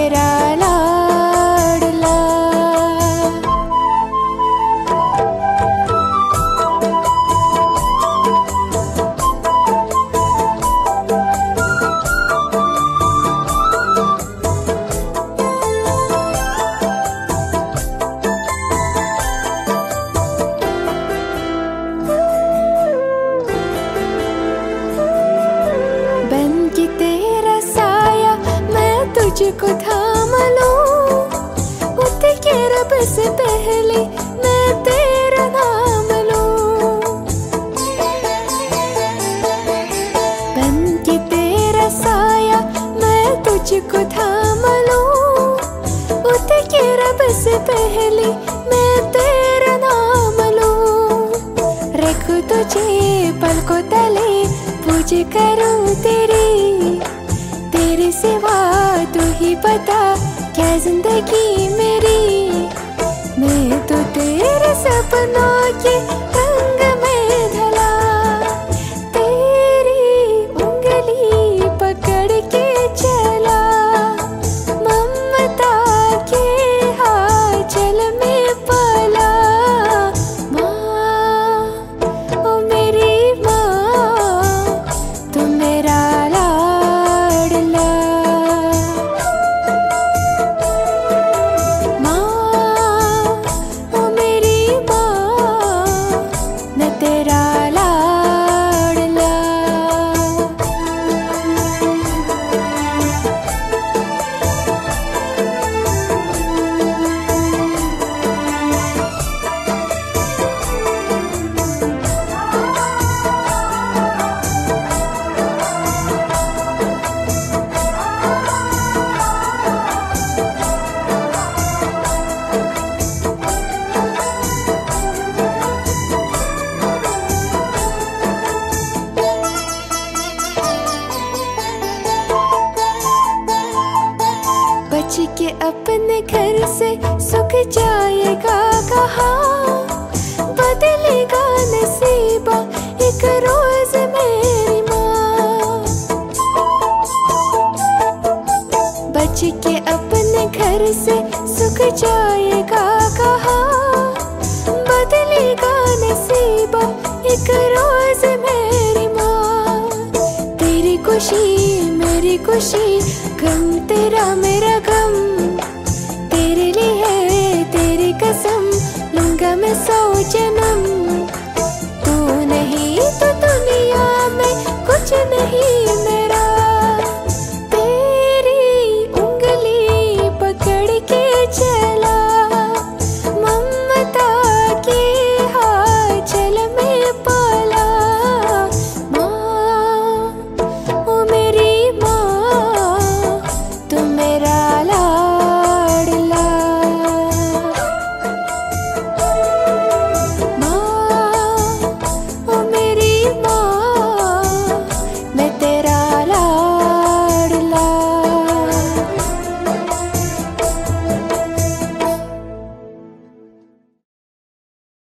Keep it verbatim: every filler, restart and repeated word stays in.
तेरा लाडला। बन के तेरा साया मैं तुझको थाम लूं, उठ के रब से पहले मैं तेरा नाम लूं। बन के तेरा साया मैं तुझको थाम लूं, उठ के रब से पहले मैं तेरा नाम लूं। रखूं तुझे पलकों तले पूज करूं तेरी, तेरे सिवा तू ही बता क्या जिंदगी मेरी। मैं तो तेरे सपनों के रंग में ढला, तेरी उंगली पकड़ के चला। ममता के आंचल में पला, माँ ओ मेरी माँ तू मेरा लाडला। माँ ओ मेरी माँ मैं तेरा लाडला। बच के अपने घर से सुख जाएगा कहाँ, बदलेगा नसीबा एक रोज मेरी माँ। बच के अपने घर से सुख जाएगा कहाँ, बदलेगा नसीबा एक रोज मेरी माँ। तेरी खुशी मेरी खुशी, गम तेरा मेरा गम, तेरे लिए तेरी कसम लूंगा मैं सौ जन्म। तू नहीं तो दुनिया में कुछ नहीं।